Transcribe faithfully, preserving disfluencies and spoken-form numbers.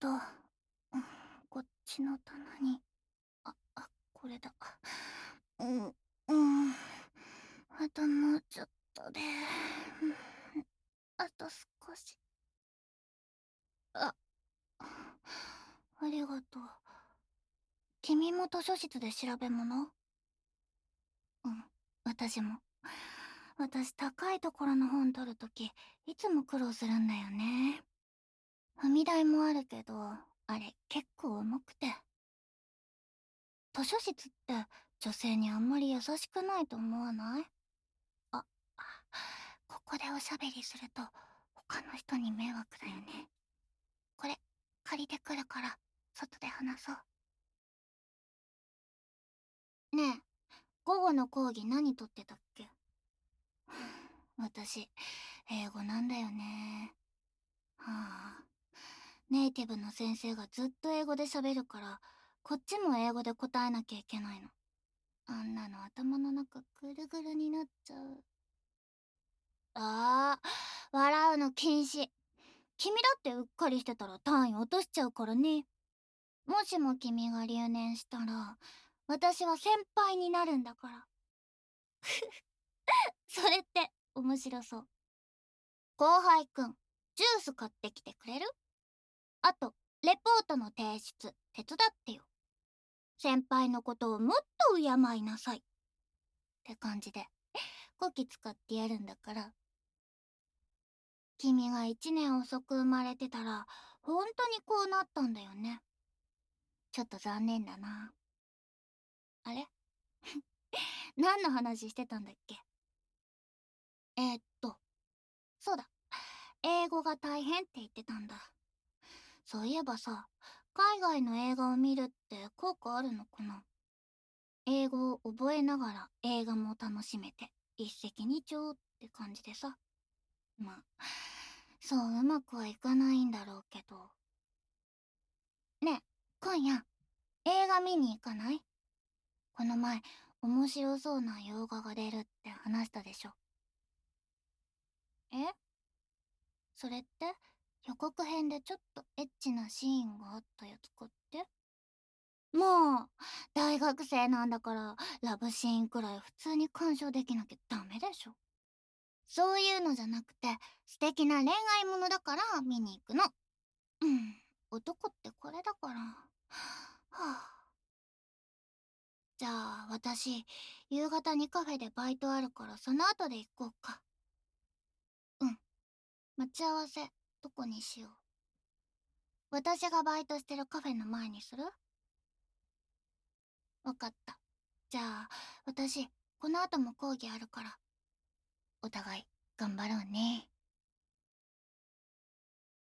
と、うん、こっちの棚に、あ、あ、これだ。うん、うん。あともうちょっとで、うん、あと少し。あ、ありがとう。君も図書室で調べ物？うん、私も。私高いところの本取るとき、いつも苦労するんだよね。踏み台もあるけど、あれ結構重くて。図書室って女性にあんまり優しくないと思わない？あ、あ、ここでおしゃべりすると他の人に迷惑だよね。これ借りてくるから外で話そう。ねえ、午後の講義何取ってたっけ？私、英語なんだよね。はあ。ネイティブの先生がずっと英語で喋るから、こっちも英語で答えなきゃいけないの。あんなの頭の中ぐるぐるになっちゃう。あー、笑うの禁止。君だってうっかりしてたら単位落としちゃうからね。もしも君が留年したら、私は先輩になるんだから。それって面白そう。後輩くん、ジュース買ってきてくれる？あと、レポートの提出、手伝ってよ。先輩のことをもっと敬いなさい。って感じで、こき使ってやるんだから。君が一年遅く生まれてたら、本当にこうなったんだよね。ちょっと残念だな。あれ？何の話してたんだっけ？えー、っと、そうだ。英語が大変って言ってたんだ。そういえばさ、海外の映画を見るって効果あるのかな？英語を覚えながら映画も楽しめて、一石二鳥って感じでさ。まあ、そううまくはいかないんだろうけど。ねえ、今夜、映画見に行かない？この前、面白そうな洋画が出るって話したでしょ。え？それって予告編でちょっとエッチなシーンがあったやつかって？もう大学生なんだからラブシーンくらい普通に鑑賞できなきゃダメでしょ。そういうのじゃなくて素敵な恋愛ものだから見に行くの。うん、男ってこれだから。はあ。じゃあ私夕方にカフェでバイトあるからその後で行こうか。うん、待ち合わせどこにしよう？私がバイトしてるカフェの前にする？わかった。じゃあ、私、この後も講義あるから、お互い頑張ろうね。